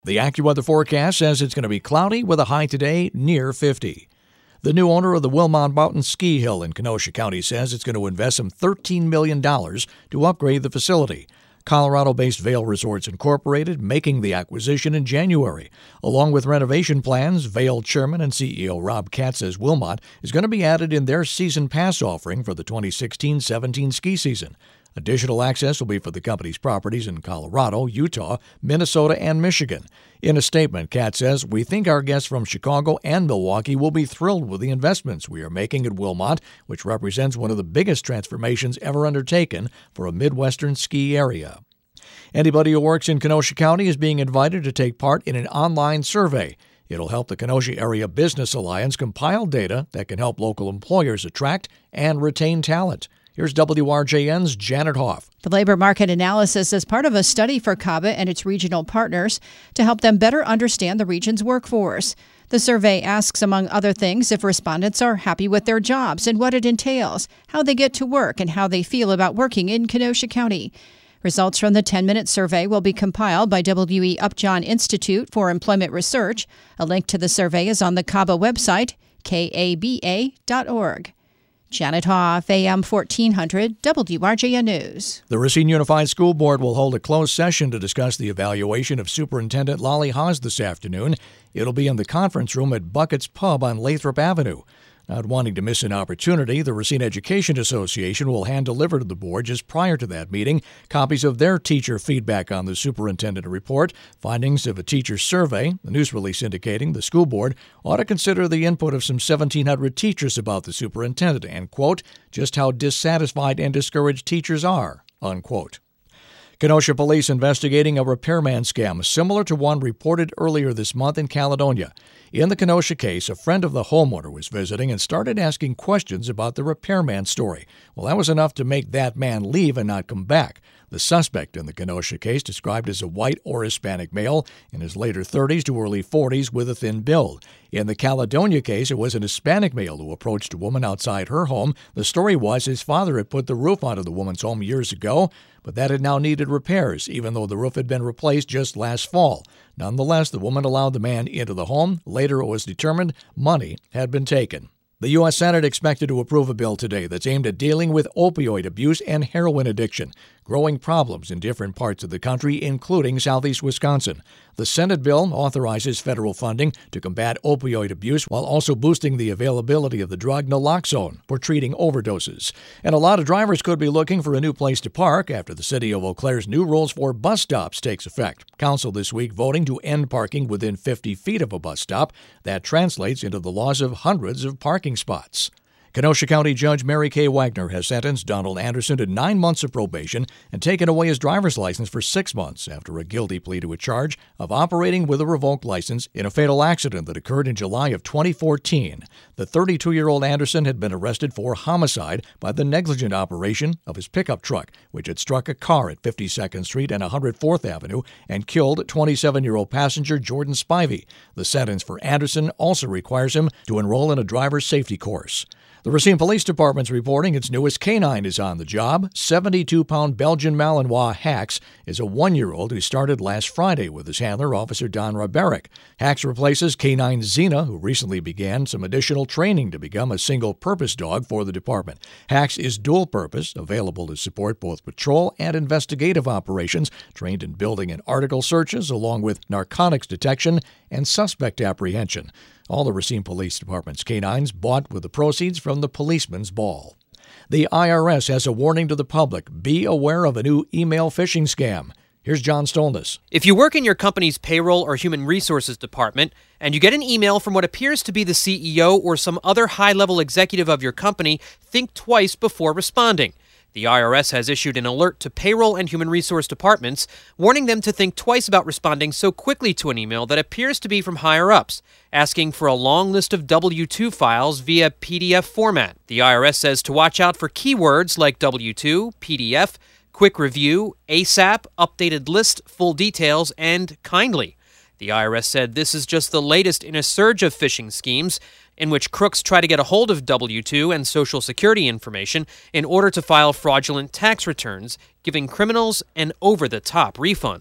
The AccuWeather forecast says it's going to be cloudy with a high today near 50. The new owner of the Wilmot Mountain Ski Hill in Kenosha County says it's going to invest some $13 million to upgrade the facility. Colorado-based Vail Resorts Incorporated making the acquisition in January. Along with renovation plans, Vail Chairman and CEO Rob Katz says Wilmot is going to be added in their season pass offering for the 2016-17 ski season. Additional access will be for the company's properties in Colorado, Utah, Minnesota, and Michigan. In a statement, Katz says, "We think our guests from Chicago and Milwaukee will be thrilled with the investments we are making at Wilmot, which represents one of the biggest transformations ever undertaken for a Midwestern ski area." Anybody who works in Kenosha County is being invited to take part in an online survey. It'll help the Kenosha Area Business Alliance compile data that can help local employers attract and retain talent. Here's WRJN's Janet Hoff. The labor market analysis is part of a study for CABA and its regional partners to help them better understand the region's workforce. The survey asks, among other things, if respondents are happy with their jobs and what it entails, how they get to work, and how they feel about working in Kenosha County. Results from the 10-minute survey will be compiled by W.E. Upjohn Institute for Employment Research. A link to the survey is on the CABA website, kaba.org. Janet Hoff, AM 1400, WRJN News. The Racine Unified School Board will hold a closed session to discuss the evaluation of Superintendent Lolly Haas this afternoon. It'll be in the conference room at Bucket's Pub on Lathrop Avenue. Not wanting to miss an opportunity, the Racine Education Association will hand-deliver to the board just prior to that meeting copies of their teacher feedback on the superintendent report, findings of a teacher survey, the news release indicating the school board ought to consider the input of some 1,700 teachers about the superintendent and, quote, just how dissatisfied and discouraged teachers are, unquote. Kenosha police investigating a repairman scam similar to one reported earlier this month in Caledonia. In the Kenosha case, a friend of the homeowner was visiting and started asking questions about the repairman story. Well, that was enough to make that man leave and not come back. The suspect in the Kenosha case, described as a white or Hispanic male in his later 30s to early 40s with a thin build. In the Caledonia case, it was an Hispanic male who approached a woman outside her home. The story was his father had put the roof onto the woman's home years ago, but that had now needed repairs, even though the roof had been replaced just last fall. Nonetheless, the woman allowed the man into the home. Later, it was determined money had been taken. The U.S. Senate expected to approve a bill today that's aimed at dealing with opioid abuse and heroin addiction, growing problems in different parts of the country, including southeast Wisconsin. The Senate bill authorizes federal funding to combat opioid abuse while also boosting the availability of the drug naloxone for treating overdoses. And a lot of drivers could be looking for a new place to park after the city of Eau Claire's new rules for bus stops takes effect. Council this week voting to end parking within 50 feet of a bus stop. That translates into the loss of hundreds of parking spots. Kenosha County Judge Mary Kay Wagner has sentenced Donald Anderson to 9 months of probation and taken away his driver's license for 6 months after a guilty plea to a charge of operating with a revoked license in a fatal accident that occurred in July of 2014. The 32-year-old Anderson had been arrested for homicide by the negligent operation of his pickup truck, which had struck a car at 52nd Street and 104th Avenue and killed 27-year-old passenger Jordan Spivey. The sentence for Anderson also requires him to enroll in a driver's safety course. The Racine Police Department's reporting its newest canine is on the job. 72-pound Belgian Malinois Hax is a 1-year-old who started last Friday with his handler, Officer Don Raberick. Hax replaces canine Xena, who recently began some additional training to become a single-purpose dog for the department. Hax is dual-purpose, available to support both patrol and investigative operations, trained in building and article searches, along with narcotics detection and suspect apprehension. All the Racine Police Department's canines bought with the proceeds from the policeman's ball. The IRS has a warning to the public. Be aware of a new email phishing scam. Here's John Stolness. If you work in your company's payroll or human resources department and you get an email from what appears to be the CEO or some other high-level executive of your company, think twice before responding. The IRS has issued an alert to payroll and human resource departments, warning them to think twice about responding so quickly to an email that appears to be from higher-ups, asking for a long list of W-2 files via PDF format. The IRS says to watch out for keywords like W-2, PDF, quick review, ASAP, updated list, full details, and kindly. The IRS said this is just the latest in a surge of phishing schemes in which crooks try to get a hold of W-2 and Social Security information in order to file fraudulent tax returns, giving criminals an over-the-top refund.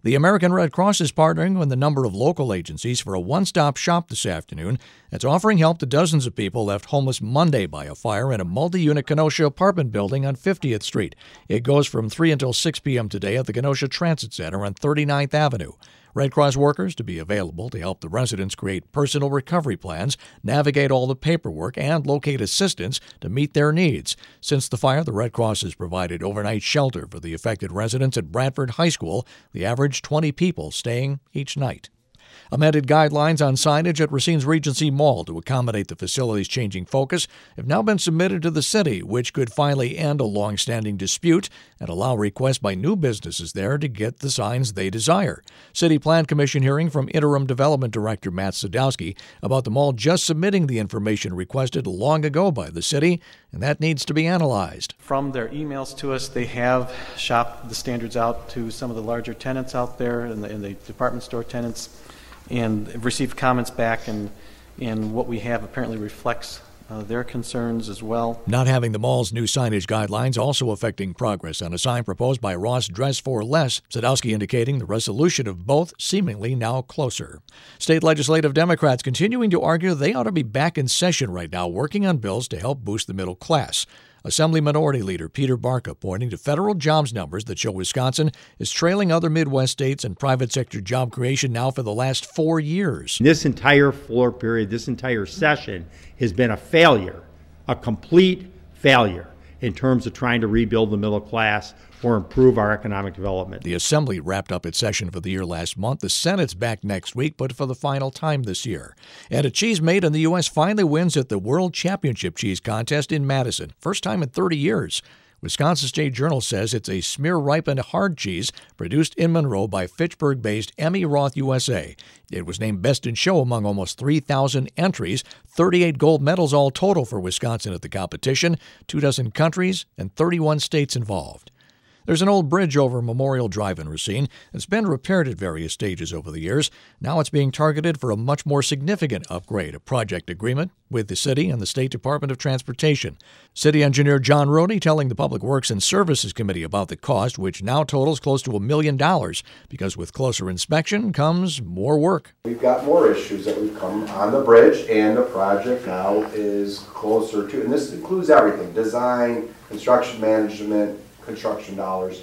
The American Red Cross is partnering with a number of local agencies for a one-stop shop this afternoon that's offering help to dozens of people left homeless Monday by a fire in a multi-unit Kenosha apartment building on 50th Street. It goes from 3 until 6 p.m. today at the Kenosha Transit Center on 39th Avenue. Red Cross workers to be available to help the residents create personal recovery plans, navigate all the paperwork, and locate assistance to meet their needs. Since the fire, the Red Cross has provided overnight shelter for the affected residents at Bradford High School, the average 20 people staying each night. Amended guidelines on signage at Racine's Regency Mall to accommodate the facility's changing focus have now been submitted to the city, which could finally end a long-standing dispute and allow requests by new businesses there to get the signs they desire. City Plan Commission hearing from Interim Development Director Matt Sadowski about the mall just submitting the information requested long ago by the city, and that needs to be analyzed. From their emails to us, they have shopped the standards out to some of the larger tenants out there and the department store tenants, and received comments back, and what we have apparently reflects their concerns as well. Not having the mall's new signage guidelines also affecting progress on a sign proposed by Ross Dress for Less, Sadowski indicating the resolution of both seemingly now closer. State legislative Democrats continuing to argue they ought to be back in session right now working on bills to help boost the middle class. Assembly Minority Leader Peter Barca pointing to federal jobs numbers that show Wisconsin is trailing other Midwest states in private sector job creation now for the last 4 years. This entire floor period, this entire session has been a failure, a complete failure in terms of trying to rebuild the middle class or improve our economic development. The Assembly wrapped up its session for the year last month. The Senate's back next week, but for the final time this year. And a cheese made in the U.S. finally wins at the World Championship Cheese Contest in Madison. First time in 30 years. Wisconsin State Journal says it's a smear-ripened hard cheese produced in Monroe by Fitchburg-based Emmy Roth USA. It was named Best in Show among almost 3,000 entries, 38 gold medals all total for Wisconsin at the competition, 24 countries, and 31 states involved. There's an old bridge over Memorial Drive in Racine that's been repaired at various stages over the years. Now it's being targeted for a much more significant upgrade, a project agreement with the city and the State Department of Transportation. City engineer John Rohde telling the Public Works and Services Committee about the cost, which now totals close to $1 million, because with closer inspection comes more work. We've got more issues that we've come on the bridge, and the project now is closer to, and this includes everything, design, construction management, construction dollars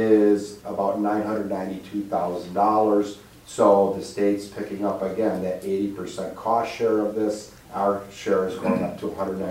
is about $992,000. So the state's picking up again that 80% cost share of this. Our share is going up to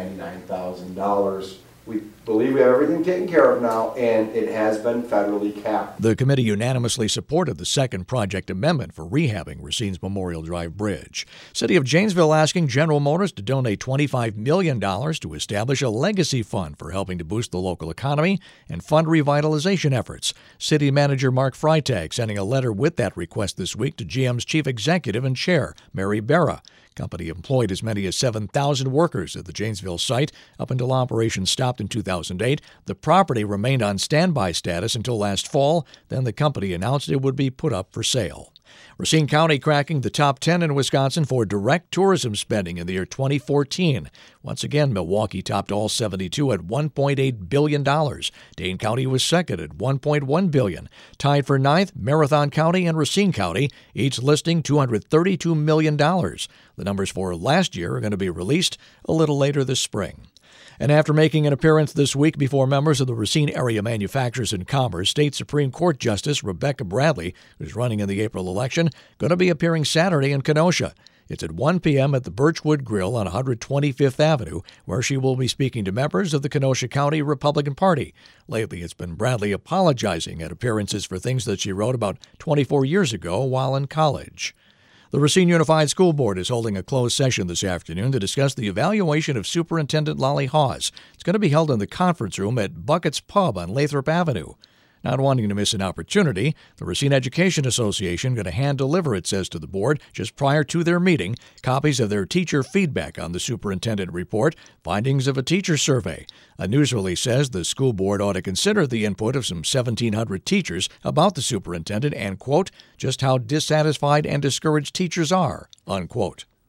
$199,000. We believe we have everything taken care of now, and it has been federally capped. The committee unanimously supported the second project amendment for rehabbing Racine's Memorial Drive Bridge. City of Janesville asking General Motors to donate $25 million to establish a legacy fund for helping to boost the local economy and fund revitalization efforts. City Manager Mark Freitag sending a letter with that request this week to GM's Chief Executive and Chair, Mary Barra. Company employed as many as 7,000 workers at the Janesville site up until operations stopped in 2008. The property remained on standby status until last fall. Then the company announced it would be put up for sale. Racine County cracking the top 10 in Wisconsin for direct tourism spending in the year 2014. Once again, Milwaukee topped all 72 at $1.8 billion. Dane County was second at $1.1 billion. Tied for ninth, Marathon County and Racine County, each listing $232 million. The numbers for last year are going to be released a little later this spring. And after making an appearance this week before members of the Racine Area Manufacturers and Commerce, State Supreme Court Justice Rebecca Bradley, who's running in the April election, going to be appearing Saturday in Kenosha. It's at 1 p.m. at the Birchwood Grill on 125th Avenue, where she will be speaking to members of the Kenosha County Republican Party. Lately, it's been Bradley apologizing at appearances for things that she wrote about 24 years ago while in college. The Racine Unified School Board is holding a closed session this afternoon to discuss the evaluation of Superintendent Lolly Haas. It's going to be held in the conference room at Buckets Pub on Lathrop Avenue. Not wanting to miss an opportunity, the Racine Education Association going to hand-deliver, it says to the board, just prior to their meeting, copies of their teacher feedback on the superintendent report, findings of a teacher survey. A news release says the school board ought to consider the input of some 1,700 teachers about the superintendent and, quote, just how dissatisfied and discouraged teachers are, unquote.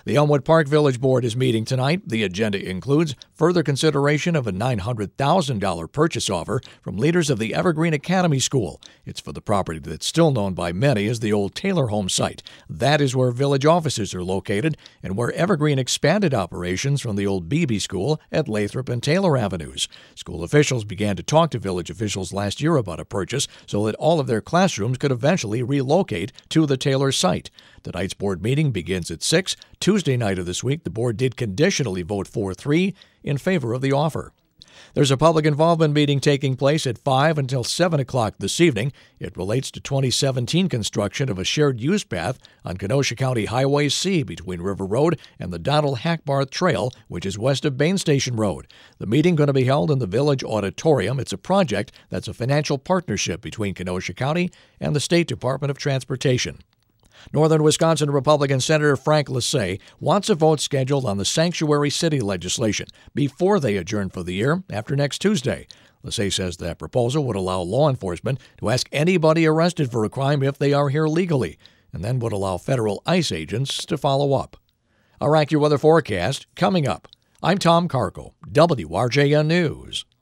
The Elmwood Park Village Board is meeting tonight. The agenda includes further consideration of a $900,000 purchase offer from leaders of the Evergreen Academy School. It's for the property that's still known by many as the old Taylor Home site. That is where village offices are located and where Evergreen expanded operations from the old Beebe School at Lathrop and Taylor Avenues. School officials began to talk to village officials last year about a purchase so that all of their classrooms could eventually relocate to the Taylor site. Tonight's board meeting begins at 6. Tuesday night of this week, the board did conditionally vote 4-3 in favor of the offer. There's a public involvement meeting taking place at 5 until 7 o'clock this evening. It relates to 2017 construction of a shared use path on Kenosha County Highway C between River Road and the Donald Hackbarth Trail, which is west of Bain Station Road. The meeting going to be held in the Village Auditorium. It's a project that's a financial partnership between Kenosha County and the State Department of Transportation. Northern Wisconsin Republican Senator Frank Lessay wants a vote scheduled on the sanctuary city legislation before they adjourn for the year after next Tuesday. Lessay says that proposal would allow law enforcement to ask anybody arrested for a crime if they are here legally, and then would allow federal ICE agents to follow up. Our AccuWeather forecast coming up. I'm Tom Carco, WRJN News.